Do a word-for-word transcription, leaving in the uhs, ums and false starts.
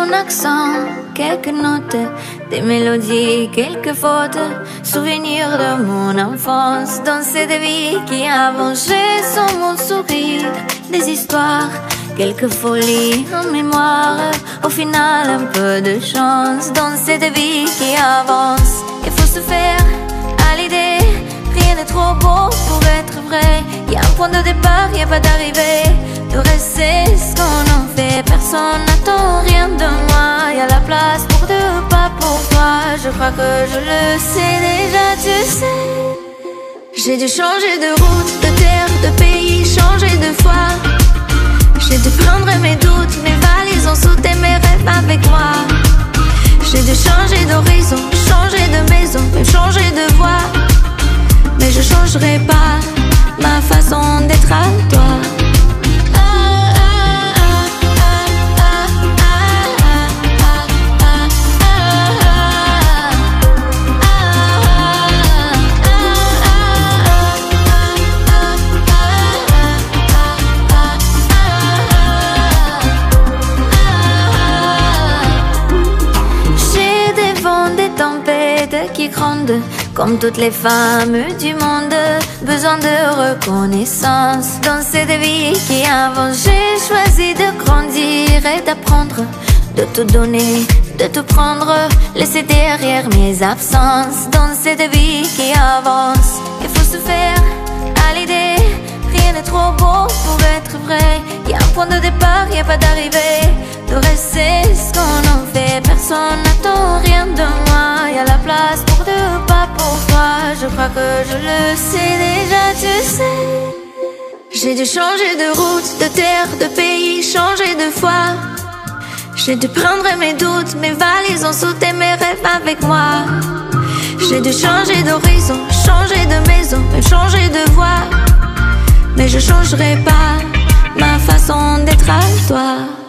mon accent, quelques notes, des mélodies, quelques fautes, souvenirs de mon enfance, dans cette vie qui avance sans mon sourire, des histoires, quelques folies en mémoire, au final un peu de chance, dans cette vie qui avance. Il faut se faire à l'idée, rien n'est trop beau pour être vrai. Y a un point de départ, y a pas d'arrivée. Le reste c'est ce qu'on en fait. Personne n'attend rien de moi. Y a la place pour deux, pas pour toi. Je crois que je le sais déjà, tu sais. J'ai dû changer de route, de terre, de pays, changer de foi. J'ai dû prendre mes doutes, mes valises ont sauté mes rêves avec moi. J'ai dû changer d'horizon, changer de maison, même changer de voix. Mais je changerai pas ma façon d'être à toi. J'ai des vents, des tempêtes qui grondent comme toutes les femmes du monde, besoin de reconnaissance dans cette vie qui avance. J'ai choisi de grandir et d'apprendre, de tout donner, de tout prendre, laisser derrière mes absences dans cette vie qui avance. Il faut se faire à l'idée, rien n'est trop beau pour être vrai. Y a un point de départ, y a pas d'arrivée. Le reste c'est ce qu'on en fait. Personne n'attend rien de moi. Y a la place pour deux, pas pour toi. Je crois que je le sais déjà, tu sais. J'ai dû changer de route, de terre, de pays, changer de foi. J'ai dû prendre mes doutes, mes valises ont sauté mes rêves avec moi. J'ai dû changer d'horizon, changer de maison, même changer de voix. Mais je changerai pas ma façon d'être à toi.